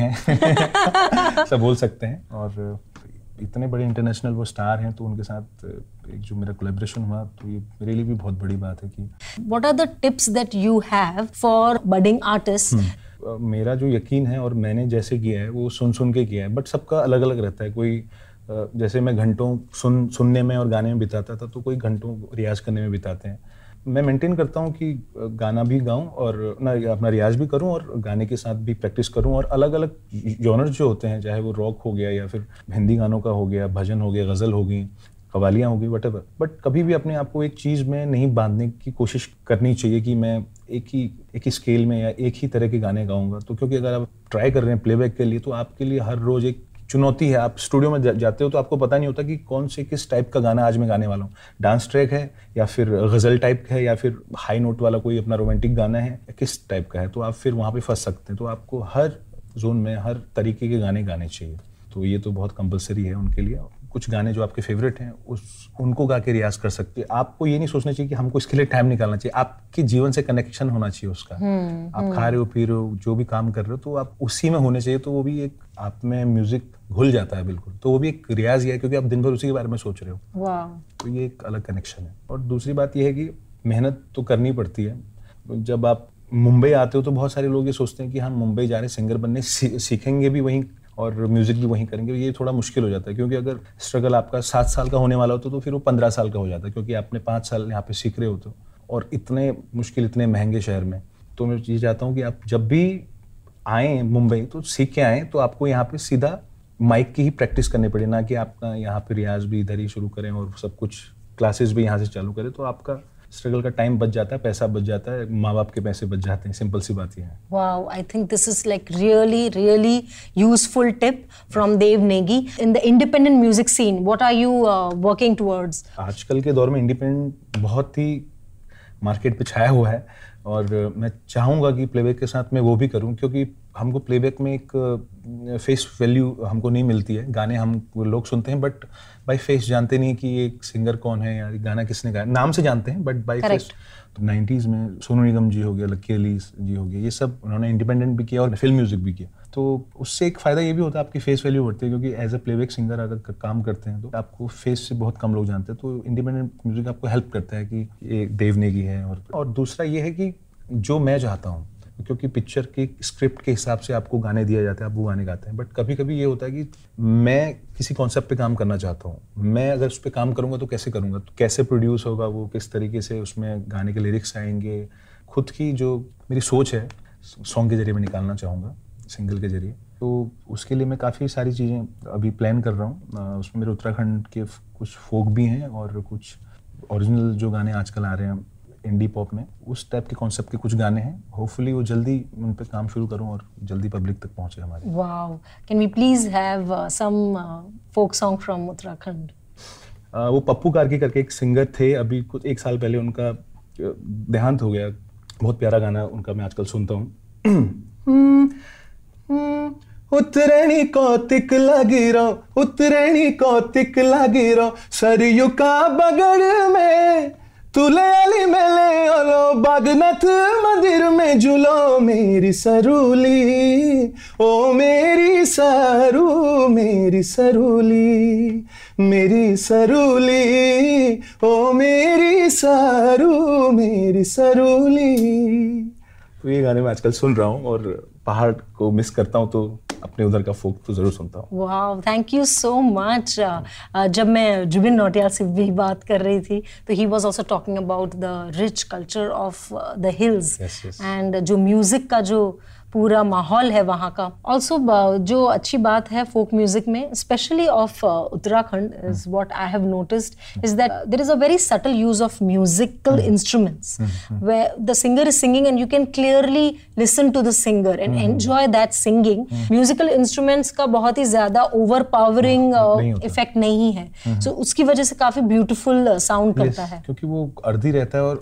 हैं सब बोल सकते हैं। और इतने बड़े इंटरनेशनल वो स्टार हैं तो उनके साथ एक जो मेरा कोलैबोरेशन हुआ तो ये मेरे लिए भी बहुत बड़ी बात है कि। What are the tips that you have for budding artists? hmm. मेरा जो यकीन है और मैंने जैसे किया है वो सुन सुन के किया है, बट सबका अलग अलग रहता है। कोई जैसे मैं घंटों सुन सुनने में और गाने में बिताता था तो कोई घंटों रियाज करने में बिताते हैं। मैं मेंटेन करता हूँ कि गाना भी गाऊँ और ना अपना रियाज भी करूँ और गाने के साथ भी प्रैक्टिस करूँ। और अलग अलग जॉनर्स जो होते हैं, चाहे वो रॉक हो गया या फिर हिंदी गानों का हो गया, भजन हो गया, गज़ल हो गई, कवालियाँ हो गई, वटेवर, बट कभी भी अपने आप को एक चीज़ में नहीं बांधने की कोशिश करनी चाहिए कि मैं एक ही एक ही स्केल में या एक ही तरह के गाने गाऊँगा। तो क्योंकि अगर आप ट्राई कर रहे हैं प्लेबैक के लिए तो आपके लिए हर रोज़ एक चुनौती है। आप स्टूडियो में जा, जाते हो तो आपको पता नहीं होता कि कौन से किस टाइप का गाना आज मैं गाने वाला हूँ। डांस ट्रैक है या फिर गज़ल टाइप है या फिर हाई नोट वाला कोई अपना रोमांटिक गाना है, किस टाइप का है। तो आप फिर वहाँ पे फंस सकते हैं। तो आपको हर जोन में हर तरीके के गाने गाने चाहिए। तो ये तो बहुत कंपलसरी है उनके लिए। कुछ गाने जो आपके फेवरेट हैं उस उनको गा के रियाज कर सकते हैं। आपको ये नहीं सोचना चाहिए कि हमको इसके लिए टाइम निकालना चाहिए। आपके जीवन से कनेक्शन होना चाहिए उसका। hmm, आप hmm. खा रहे हो, पी रहे हो, जो भी काम कर रहे हो तो आप उसी में होने चाहिए। तो वो भी एक आप में म्यूजिक घुल जाता है बिल्कुल। तो वो भी एक रियाज ही है क्योंकि आप दिन भर उसी के बारे में सोच रहे हो। wow. तो ये एक अलग कनेक्शन है। और दूसरी बात ये है कि मेहनत तो करनी पड़ती है। जब आप मुंबई आते हो तो बहुत सारे लोग ये सोचते हैं कि हम मुंबई जा रहे हैं सिंगर बनने, सीखेंगे भी वहीं और म्यूजिक भी वहीं करेंगे। ये थोड़ा मुश्किल हो जाता है क्योंकि अगर स्ट्रगल आपका सात साल का होने वाला होता तो फिर वो पंद्रह साल का हो जाता है क्योंकि आपने पाँच साल यहाँ पे सीख रहे होते हो और इतने मुश्किल, इतने महंगे शहर में। तो मैं ये चाहता हूँ कि आप जब भी आएँ मुंबई तो सीख के आएँ। तो आपको यहाँ पे सीधा माइक की ही प्रैक्टिस करनी पड़े, ना कि आपका यहाँ पे रियाज भी इधर ही शुरू करें और सब कुछ क्लासेस भी यहाँ से चालू करें। तो आपका स्ट्रगल का टाइम बच जाता है, पैसा बच जाता है, माँ बाप के पैसे बच जाते हैं। सिंपल सी बात ये है। Wow, I think this is like really, really useful tip from Dev Negi. In the independent music scene, what are you uh, working towards? आजकल के दौर में इंडिपेंडेंट बहुत ही मार्केट पे छाया हुआ है और मैं चाहूँगा कि प्लेबैक के साथ मैं वो भी करूँ, क्योंकि हमको प्लेबैक में एक फेस वैल्यू हमको नहीं मिलती है। गाने हम लोग सुनते हैं बट बाय फेस जानते नहीं कि ये सिंगर कौन है या गाना किसने गाया। नाम से जानते हैं बट बाय फेस। तो नाइन्टीज़ में सोनू निगम जी हो गया, लकी अली जी हो गया, ये सब उन्होंने इंडिपेंडेंट भी किया और फिल्म म्यूजिक भी किया। तो उससे एक फ़ायदा ये भी होता है, आपकी फेस वैल्यू बढ़ती है, क्योंकि एज अ प्लेबैक सिंगर अगर काम करते हैं तो आपको फेस से बहुत कम लोग जानते हैं। तो इंडिपेंडेंट म्यूजिक आपको हेल्प करता है कि ये देव नेगी है। और और दूसरा ये है कि जो मैं चाहता हूँ, क्योंकि पिक्चर की स्क्रिप्ट के हिसाब से आपको गाने दिया जाता है, आप वो गाने गाते हैं। बट कभी कभी ये होता है कि मैं किसी कॉन्सेप्ट पे काम करना चाहता हूँ, मैं अगर उस पर काम करूँगा तो कैसे करूँगा, तो कैसे प्रोड्यूस होगा वो, किस तरीके से उसमें गाने के लिरिक्स आएंगे, खुद की जो मेरी सोच है सॉन्ग के जरिए मैं निकालना चाहूँगा, सिंगल के जरिए। तो उसके लिए मैं काफ़ी सारी चीज़ें अभी प्लान कर रहा हूँ। उसमें मेरे उत्तराखंड के कुछ फोक भी हैं और कुछ ओरिजिनल जो गाने आजकल आ रहे हैं इंडी पॉप में, उस टाइप के कॉन्सेप्ट के कुछ गाने हैं। होपफुली वो जल्दी उन पे काम शुरू करूं और जल्दी पब्लिक तक पहुंचे हमारे। Wow, can we please have some folk song from Uttarakhand? वो पप्पू कार्की करके एक सिंगर थे, अभी कुछ एक साल पहले उनका देहांत हो गया। बहुत प्यारा गाना उनका मैं आजकल सुनता हूँ। उतरेणी कौतिक लगी रो, उतरेणी कौतिक लगी रो, सरयू का बगड़ में तुले अली मेले ओलो, बागनाथ मंदिर में झूलो मेरी सरूली, ओ मेरी सरू मेरी सरूली, मेरी सरूली, ओ मेरी सरू मेरी सरूली। तो ये गाने मैं आजकल सुन रहा हूँ और पहाड़ को मिस करता हूँ, तो अपने उधर का फोक तो जरूर सुनता हूँ। वाह, थैंक यू सो मच। जब मैं जुबिन नौटियाल से भी बात कर रही थी तो he was also talking about the rich culture of the hills and जो म्यूजिक का जो पूरा माहौल है वहाँ का। ऑल्सो जो अच्छी बात है फोक म्यूजिक में, specially of Uttarakhand, is what I have noticed is that there is a very subtle use of musical instruments where the singer is singing and you can clearly listen to the singer and enjoy that singing. Musical instruments का बहुत ही ज्यादा over powering effect नहीं है, सो so, उसकी वजह से काफी beautiful sound करता है, क्योंकि वो अर्धी रहता है और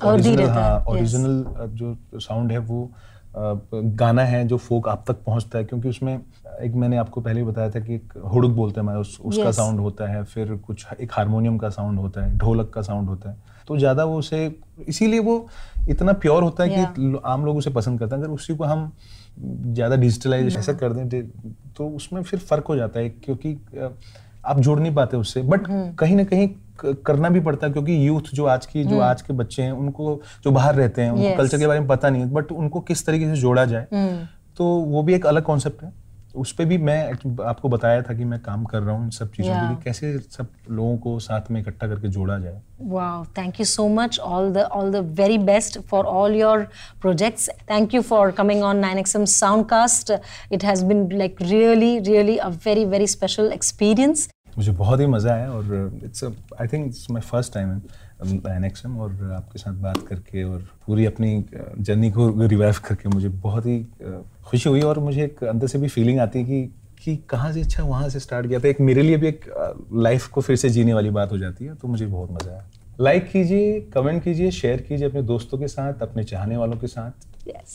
ओरिजिनल जो साउंड है वो Uh, गाना है जो फोक आप तक पहुंचता है। क्योंकि उसमें एक मैंने आपको पहले ही बताया था कि एक हुड़क बोलते हैं उस, उसका yes. साउंड होता है, फिर कुछ एक हारमोनियम का साउंड होता है, ढोलक का साउंड होता है, तो ज़्यादा वो उसे इसीलिए वो इतना प्योर होता है yeah. कि आम लोग उसे पसंद करते हैं। अगर उसी को हम ज़्यादा डिजिटलाइज ऐसा कर दें तो उसमें फिर फ़र्क हो जाता है, क्योंकि आप जोड़ नहीं पाते उससे। बट कहीं ना कहीं करना भी पड़ता है, क्योंकि यूथ जो आज की जो आज के बच्चे हैं, उनको जो बाहर रहते हैं, उनको yes. कल्चर के बारे में पता नहीं है, बट उनको किस तरीके से जोड़ा जाए, तो वो भी एक अलग कॉन्सेप्ट है। उस पे भी मैं आपको बताया था कि मैं काम कर रहा हूँ इन सब चीज़ों yeah. पे, कैसे सब लोगों को साथ में इकट्ठा करके जोड़ा जाए। Wow, thank you so much. All the all the very best for all your projects. Thank you for coming on nine X M Soundcast. It has been like really, really a very, very special experience. मुझे बहुत ही मज़ा आया और it's I think it's my first time in nine X M, और आपके साथ बात करके और पूरी अपनी जर्नी को रिवाइव करके मुझे बहुत ही खुशी हुई। और मुझे एक अंदर से भी फीलिंग आती है कि कि कहाँ से अच्छा वहाँ से स्टार्ट किया था, एक मेरे लिए भी एक लाइफ को फिर से जीने वाली बात हो जाती है। तो मुझे बहुत मज़ा आया। लाइक कीजिए, कमेंट कीजिए, शेयर कीजिए अपने दोस्तों के साथ, अपने चाहने वालों के साथ। Yes.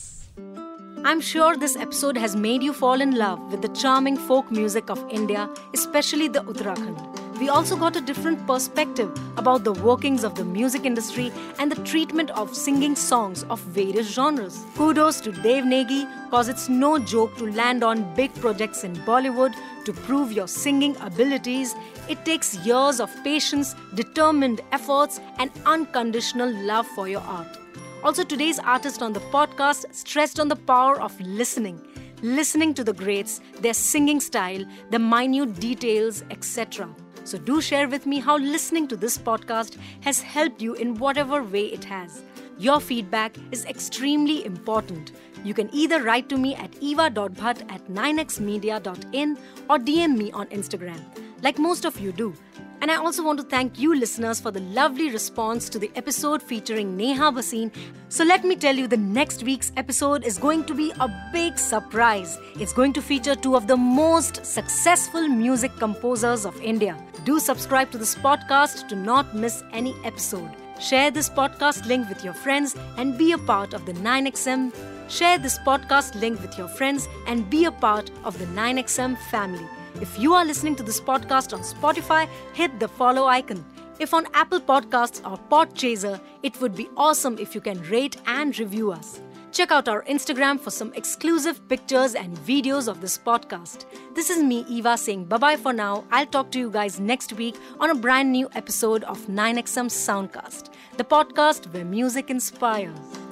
I'm sure this episode has made you fall in love with the charming folk music of India, especially the Uttarakhand. We also got a different perspective about the workings of the music industry and the treatment of singing songs of various genres. Kudos to Dev Negi, cause it's no joke to land on big projects in Bollywood to prove your singing abilities. It takes years of patience, determined efforts, and unconditional love for your art. Also, today's artist on the podcast stressed on the power of listening. Listening to the greats, their singing style, the minute details, et cetera. So do share with me how listening to this podcast has helped you in whatever way it has. Your feedback is extremely important. You can either write to me at eva dot bhatt at nine x media dot in or D M me on Instagram, like most of you do. And I also want to thank you listeners for the lovely response to the episode featuring Neha Bhasin. So let me tell you, the next week's episode is going to be a big surprise. It's going to feature two of the most successful music composers of India. Do subscribe to this podcast to not miss any episode. Share this podcast link with your friends and be a part of the nine X M. Share this podcast link with your friends and be a part of the nine X M family. If you are listening to this podcast on Spotify, hit the follow icon. If on Apple Podcasts or Podchaser, it would be awesome if you can rate and review us. Check out our Instagram for some exclusive pictures and videos of this podcast. This is me, Eva, saying bye-bye for now. I'll talk to you guys next week on a brand new episode of nine X M Soundcast, the podcast where music inspires.